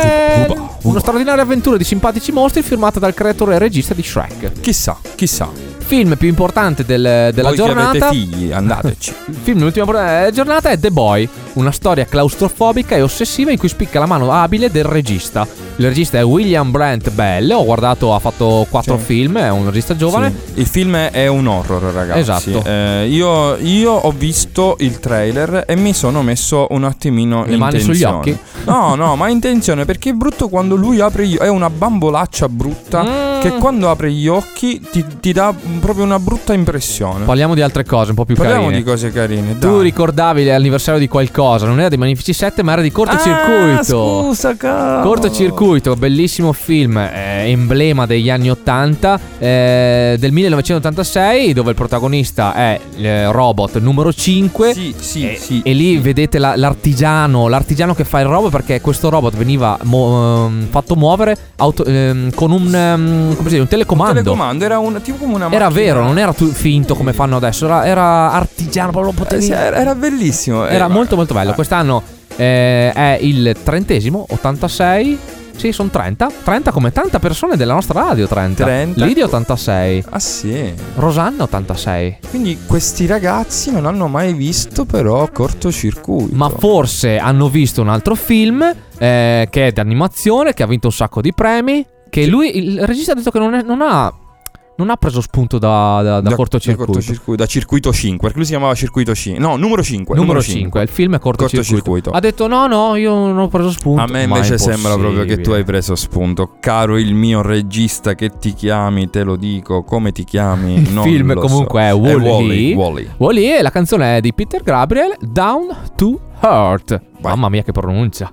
È Huba, Huba. una straordinaria avventura di simpatici mostri firmata dal creatore e regista di Shrek. Chissà, chissà. Film più importante del- della Voi che giornata. avete figli, andateci. Il film dell'ultima por- giornata è The Boy, una storia claustrofobica e ossessiva in cui spicca la mano abile del regista. Il regista è William Brent Bell, ho guardato, ha fatto quattro Sì. film, è un regista giovane. Sì. Il film è un horror, ragazzi. Esatto. Eh, io, io ho visto il trailer e mi sono messo un attimino Le in mani sugli tensione. occhi? No, no, ma in tensione perché è brutto quando lui apre gli occhi. È una bambolaccia brutta Mm. che quando apre gli occhi ti, ti dà proprio una brutta impressione. Parliamo di altre cose un po' più Parliamo carine. di cose carine. Tu dai. ricordavi l'anniversario di qualcosa, non era dei Magnifici sette ma era di Cortocircuito. Ah, scusa, cavolo. Cortocircuito, bellissimo film, eh, emblema degli anni ottanta, eh, del millenovecentottantasei, dove il protagonista è il robot numero cinque. Sì, sì, e, sì. e lì vedete la- l'artigiano, l'artigiano che fa il robot, perché questo robot veniva mo- ehm, fatto muovere auto- ehm, con un, ehm, come si dice, un telecomando. telecomando era un, tipo come una Era macchina. vero, non era tu- finto come fanno adesso, era, era artigiano, proprio lo Eh, potevi. sì, era, era bellissimo. Era Eh, molto ma- molto bello. eh. Quest'anno eh, è il trentesimo, ottantasei. Sì, sono trenta. trenta come tante persone della nostra radio, trenta. trenta. Lidia ottantasei. Ah sì. Rosanna ottantasei. Quindi questi ragazzi non hanno mai visto però Cortocircuito. Ma forse hanno visto un altro film eh, che è di animazione, che ha vinto un sacco di premi. Che lui, il regista ha detto che non, è- non ha non ha preso spunto da, da, da cortocircuito. Da, cortocircuito, da Circuito cinque, perché lui si chiamava Circuito cinque. No, numero cinque. Numero cinque, il film è cortocircuito. Cortocircuito. Ha detto no, no, io non ho preso spunto. A me Ma è invece sembra proprio che tu impossibile. hai preso spunto. Caro il mio regista, che ti chiami, te lo dico, come ti chiami? Il non film lo comunque so. è Wall-E. Wall-E, Wall-E. Wall-E e la canzone è di Peter Gabriel, Down to Earth. Mamma mia che pronuncia.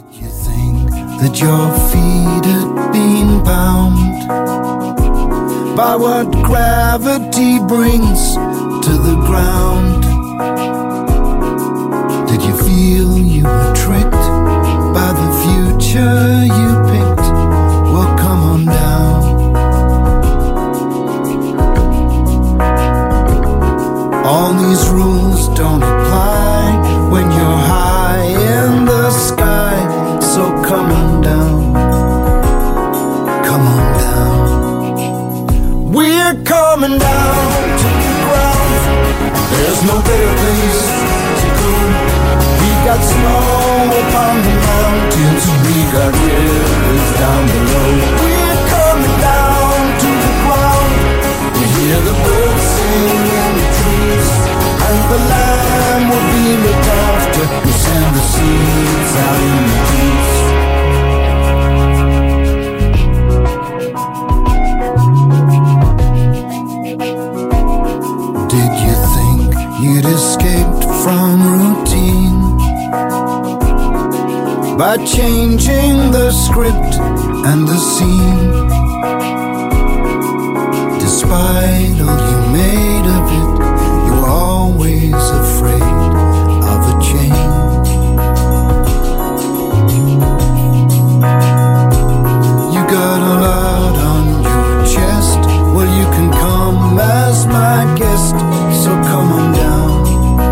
That your feet had been bound by what gravity brings to the ground. Did you feel you were tricked by the future you picked? Well, come on down. All these rules don't apply when you're high and down below. We're coming down to the ground. We hear the birds sing in the trees, and the land will be looked after. We send the seeds out in the east. Did you think you'd escaped from routine by changing the script and the scene? Despite all you made of it, you were always afraid of a change. You got a lot on your chest. Well, you can come as my guest, so come on down,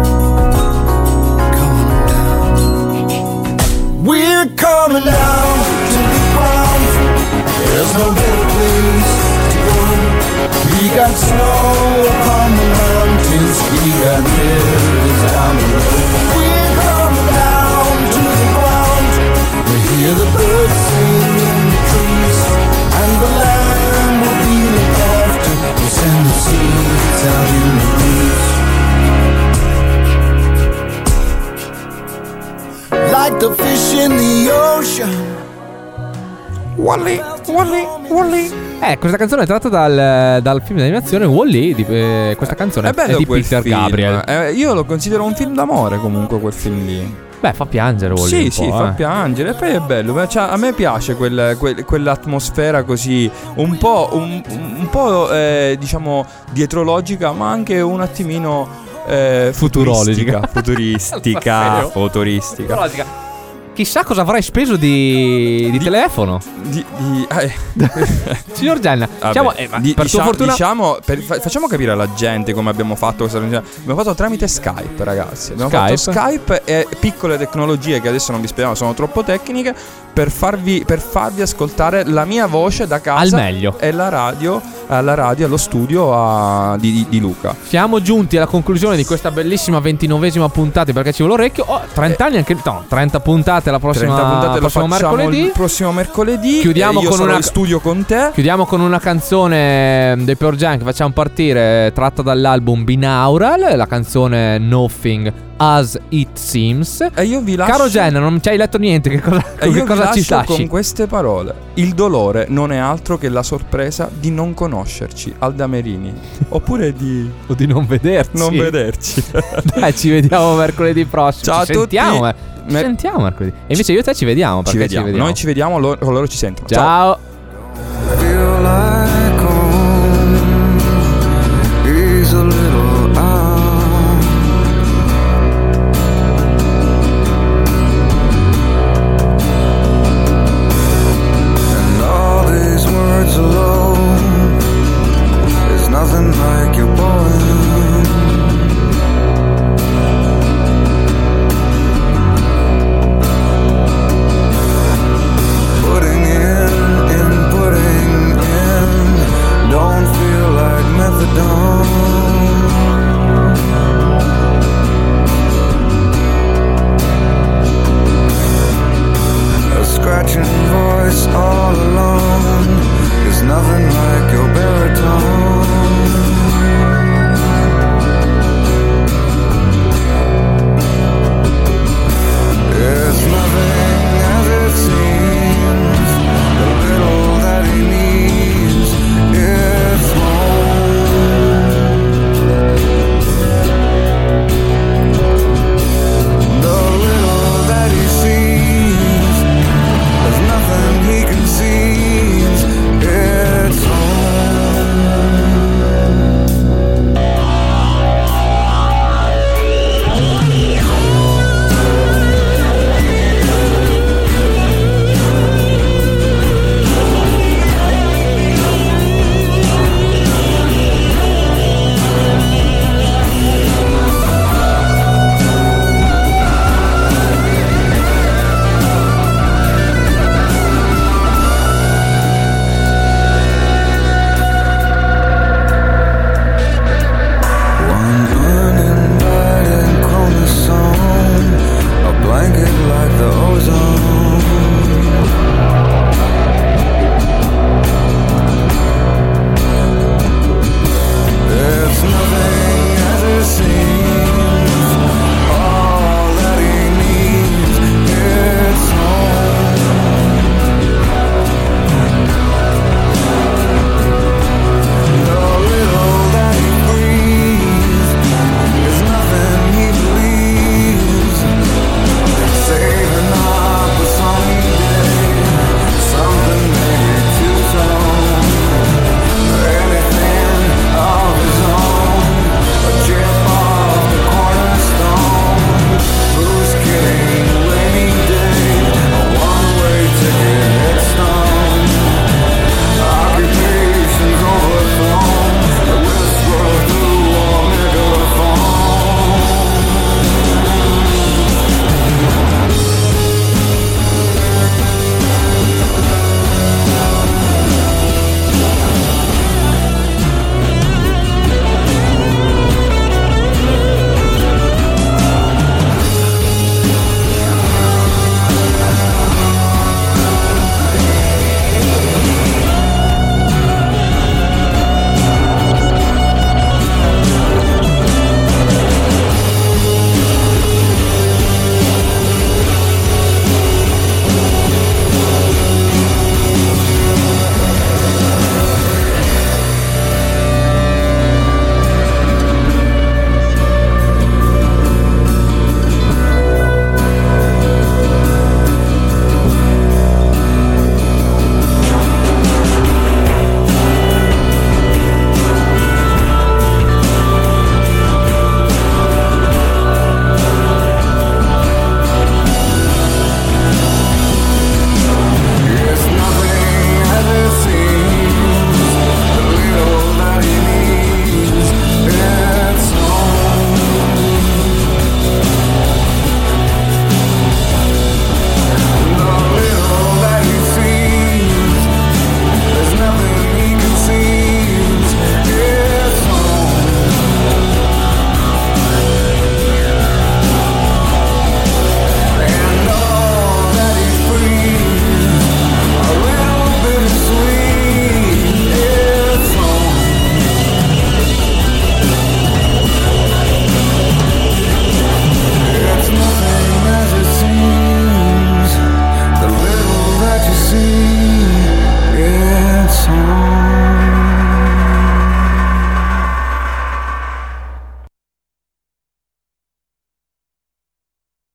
come on down. We're coming down to the ground. There's no better place to go. We got snow upon the mountains, we got rivers down the road. We're coming down to the ground. We hear the birds sing in the trees, and the land will be looked after. We send the seeds out in the breeze. Like the fish in the ocean. Wall-E, Wall-E, Wall-E. Eh, questa canzone è tratta dal, dal film d'animazione Wall-E. Di, eh, questa canzone È bello è di quel Peter film. Gabriel. Eh, io lo considero un film d'amore comunque quel film lì. Beh, fa piangere Wall-E. Sì, un sì, po', fa eh. piangere. E poi è bello. Cioè, a me piace quel, quel- quell'atmosfera così un po', un, un po' eh, diciamo dietrologica, ma anche un attimino eh, Futurologica. Futuristica. Serio? Futuristica. Futurologica. Chissà cosa avrai speso di, di telefono. Di, di- eh. Signor Genna, Vabbè, diciamo, eh, ma di- per diciamo, tua fortuna diciamo per- fa- facciamo capire alla gente come abbiamo fatto questa trasmissione. Abbiamo fatto tramite Skype, ragazzi. Abbiamo Skype? fatto Skype e piccole tecnologie che adesso non vi spieghiamo, sono troppo tecniche, per farvi, per farvi ascoltare la mia voce da casa Al meglio. e la radio, alla radio, allo studio a- di, di- di Luca. siamo giunti alla conclusione di questa bellissima ventinovesima puntata, perché ci vuole l'orecchio. Oh, trenta anni anche. No, trenta puntate la prossima trenta puntate lo prossimo facciamo mercoledì. il prossimo mercoledì. Chiudiamo e io con sarò una- in studio con te. Chiudiamo con una canzone dei Pearl Jam che facciamo partire, tratta dall'album Binaural, la canzone Nothing As It Seems. E io vi lascio. Caro Jen, non ci hai letto niente, che cosa, E che io cosa vi ci lascio lasci? con queste parole. Il dolore non è altro che la sorpresa di non conoscerci, Alda Merini. Oppure di O di non vederci. non vederci. Dai, ci vediamo mercoledì prossimo. Ciao ci a tutti. sentiamo, eh. Ci Mer- sentiamo mercoledì. E invece io e te ci vediamo, Ci perché vediamo. ci vediamo. Noi ci vediamo, loro, loro ci sentono. Ciao. Feel like